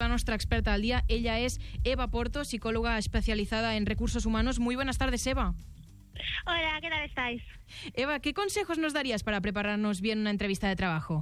nuestra experta al día. Ella es Eva Porto, psicóloga especializada en recursos humanos. Muy buenas tardes, Eva. Hola, ¿qué tal estáis? Eva, ¿qué consejos nos darías para prepararnos bien una entrevista de trabajo?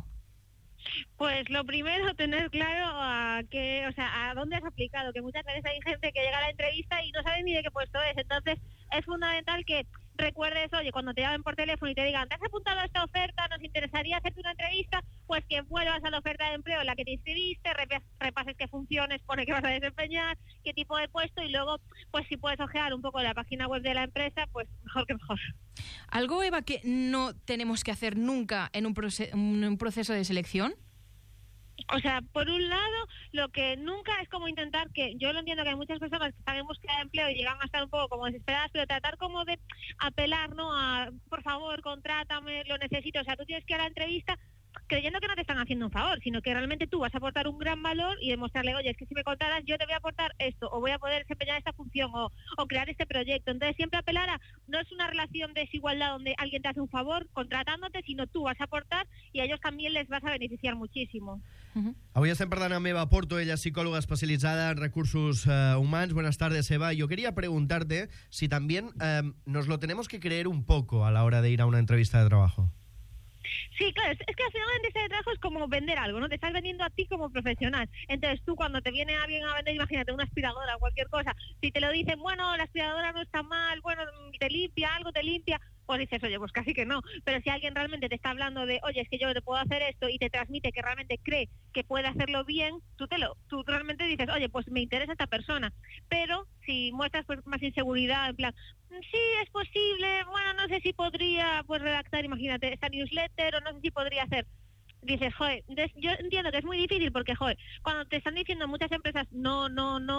Pues lo primero, tener claro a dónde has aplicado, que muchas veces hay gente que llega a la entrevista y no sabe ni de qué puesto es. Entonces es fundamental que recuerdes, oye, cuando te llamen por teléfono y te digan, ¿te has apuntado a esta oferta? ¿Nos interesaría hacerte una entrevista? Pues que vuelvas a la oferta de empleo en la que te inscribiste, repases qué funciones pone que vas a desempeñar, qué tipo de puesto, y luego, pues si puedes ojear un poco la página web de la empresa, pues mejor que mejor. ¿Algo, Eva, que no tenemos que hacer nunca en un proceso de selección? O sea, por un lado, lo que nunca es como intentar, que yo lo entiendo que hay muchas personas que están en búsqueda de empleo y llegan a estar un poco como desesperadas, pero tratar como de apelar, ¿no? A, por favor, contrátame, lo necesito. O sea, tú tienes que ir a la entrevista creyendo que no te están haciendo un favor, sino que realmente tú vas a aportar un gran valor y demostrarle, oye, es que si me contratas yo te voy a aportar esto, o voy a poder desempeñar esta función, o crear este proyecto. Entonces siempre apelar a, no es una relación de desigualdad donde alguien te hace un favor contratándote, sino tú vas a aportar y a ellos también les vas a beneficiar muchísimo. Avui estem parlant amb Eva Porto, ella es psicóloga especializada en recursos humanos. Buenas tardes, Eva. Yo quería preguntarte si también nos lo tenemos que creer un poco a la hora de ir a una entrevista de trabajo. Sí, claro, es que al final una entrevista de trabajo es como vender algo, ¿no? Te estás vendiendo a ti como profesional. Entonces tú, cuando te viene alguien a vender, imagínate, una aspiradora o cualquier cosa, si te lo dicen, bueno, la aspiradora no está mal, bueno, te limpia algo, te limpia, pues dices, oye, pues casi que no. Pero si alguien realmente te está hablando de, oye, es que yo te puedo hacer esto, y te transmite que realmente cree que puede hacerlo bien, tú realmente dices, oye, pues me interesa esta persona. Pero si muestras pues más inseguridad, en plan, sí, es posible, bueno, no sé si podría pues redactar, imagínate, esta newsletter, o no sé si podría hacer, dices, joder, yo entiendo que es muy difícil porque, joder, cuando te están diciendo muchas empresas no,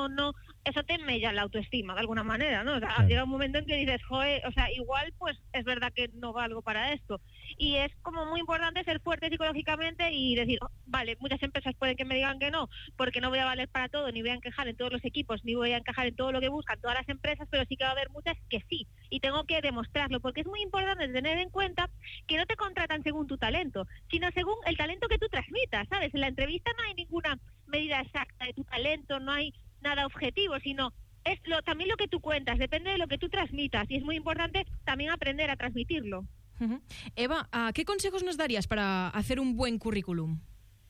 eso te mella la autoestima de alguna manera, ¿no? O sea, llega un momento en que dices, joder, o sea, igual pues es verdad que no valgo para esto. Y es como muy importante ser fuerte psicológicamente y decir, vale, muchas empresas pueden que me digan que no, porque no voy a valer para todo, ni voy a encajar en todos los equipos, ni voy a encajar en todo lo que buscan todas las empresas, pero sí que va a haber muchas que sí, y tengo que demostrarlo, porque es muy importante tener en cuenta que no te contratan según tu talento, sino según el talento que tú transmitas, ¿sabes? En la entrevista no hay ninguna medida exacta de tu talento, no hay nada objetivo, sino es también lo que tú cuentas, depende de lo que tú transmitas, y es muy importante también aprender a transmitirlo. Eva, ¿qué consejos nos darías para hacer un buen currículum?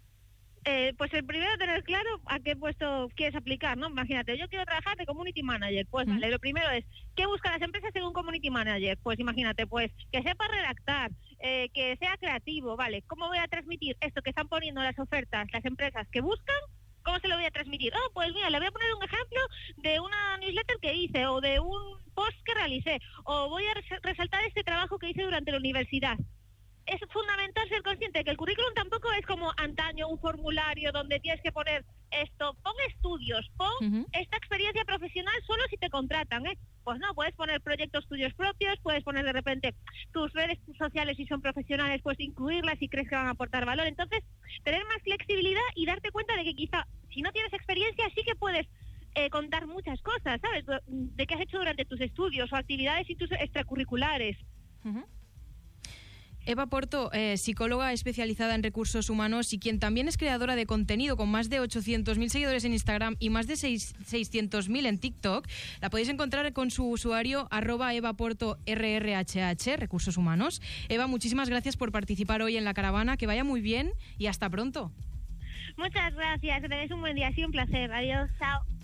Pues el primero, tener claro a qué puesto quieres aplicar, ¿no? Imagínate, yo quiero trabajar de community manager, pues vale, lo primero es, ¿qué buscan las empresas según community manager? Pues imagínate, pues, que sepa redactar, que sea creativo, ¿vale? ¿Cómo voy a transmitir esto que están poniendo las ofertas, las empresas que buscan? ¿Cómo se lo voy a transmitir? Pues mira, le voy a poner un ejemplo de una newsletter que hice, o de un post que realicé, o voy a resaltar este trabajo que hice durante la universidad. Es fundamental ser consciente de que el currículum tampoco es como antaño, un formulario donde tienes que poner esto, pon estudios, pon esta experiencia profesional solo si te contratan, ¿eh? Pues no, puedes poner proyectos tuyos propios, puedes poner de repente tus redes sociales si son profesionales, puedes incluirlas si crees que van a aportar valor. Entonces, tener más flexibilidad y darte cuenta de que quizá, si no tienes experiencia, sí que puedes contar muchas cosas, ¿sabes? De qué has hecho durante tus estudios o actividades y tus extracurriculares. Eva Porto, psicóloga especializada en recursos humanos y quien también es creadora de contenido con más de 800.000 seguidores en Instagram y más de 600.000 en TikTok. La podéis encontrar con su usuario @EvaPortoRRHH, Recursos Humanos. Eva, muchísimas gracias por participar hoy en La Caravana. Que vaya muy bien y hasta pronto. Muchas gracias, que tengáis un buen día, ha sido un placer. Adiós, chao.